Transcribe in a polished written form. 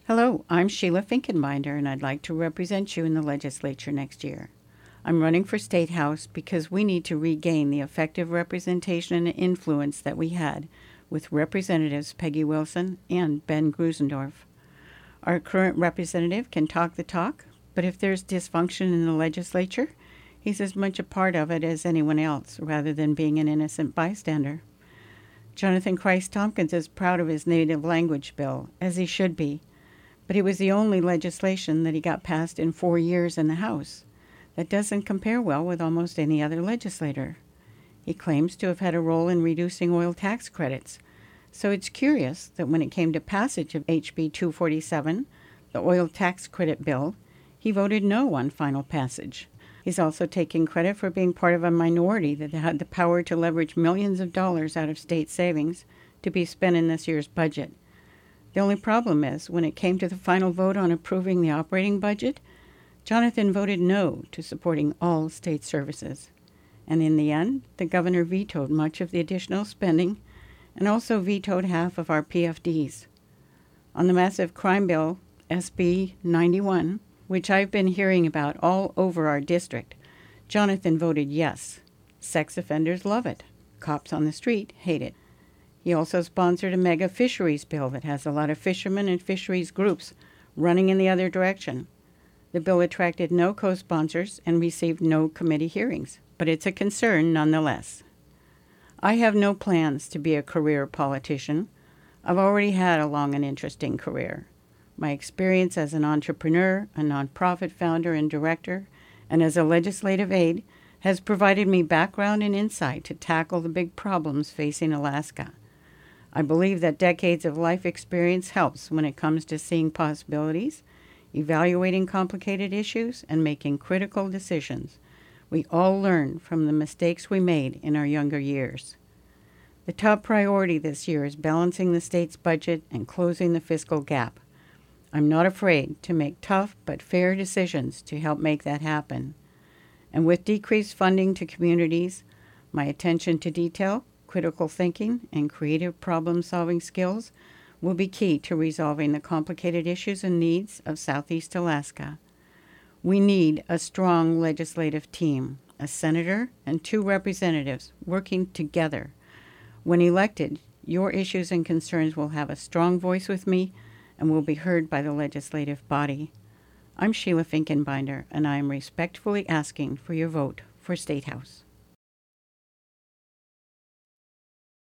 Hello, I'm Sheila Finkenbinder, and I'd like to represent you in the legislature next year. I'm running for State House because we need to regain the effective representation and influence that we had with Representatives Peggy Wilson and Ben Grusendorf. Our current representative can talk the talk, but if there's dysfunction in the legislature, he's as much a part of it as anyone else, rather than being an innocent bystander. Jonathan Christ Tompkins is proud of his native language bill, as he should be, but it was the only legislation that he got passed in 4 years in the House. That doesn't compare well with almost any other legislator. He claims to have had a role in reducing oil tax credits, so it's curious that when it came to passage of HB 247, the oil tax credit bill, he voted no on final passage. He's also taking credit for being part of a minority that had the power to leverage millions of dollars out of state savings to be spent in this year's budget. The only problem is, when it came to the final vote on approving the operating budget, Jonathan voted no to supporting all state services. And in the end, the governor vetoed much of the additional spending and also vetoed half of our PFDs. On the massive crime bill, SB 91, which I've been hearing about all over our district, Jonathan voted yes. Sex offenders love it. Cops on the street hate it. He also sponsored a mega fisheries bill that has a lot of fishermen and fisheries groups running in the other direction. The bill attracted no co-sponsors and received no committee hearings, but it's a concern nonetheless. I have no plans to be a career politician. I've already had a long and interesting career. My experience as an entrepreneur, a nonprofit founder and director, and as a legislative aide has provided me background and insight to tackle the big problems facing Alaska. I believe that decades of life experience helps when it comes to seeing possibilities, evaluating complicated issues, and making critical decisions. We all learn from the mistakes we made in our younger years. The top priority this year is balancing the state's budget and closing the fiscal gap. I'm not afraid to make tough but fair decisions to help make that happen. And with decreased funding to communities, my attention to detail, critical thinking, and creative problem-solving skills will be key to resolving the complicated issues and needs of Southeast Alaska. We need a strong legislative team, a senator and 2 representatives working together. When elected, your issues and concerns will have a strong voice with me and will be heard by the legislative body. I'm Sheila Finkenbinder, and I am respectfully asking for your vote for State House.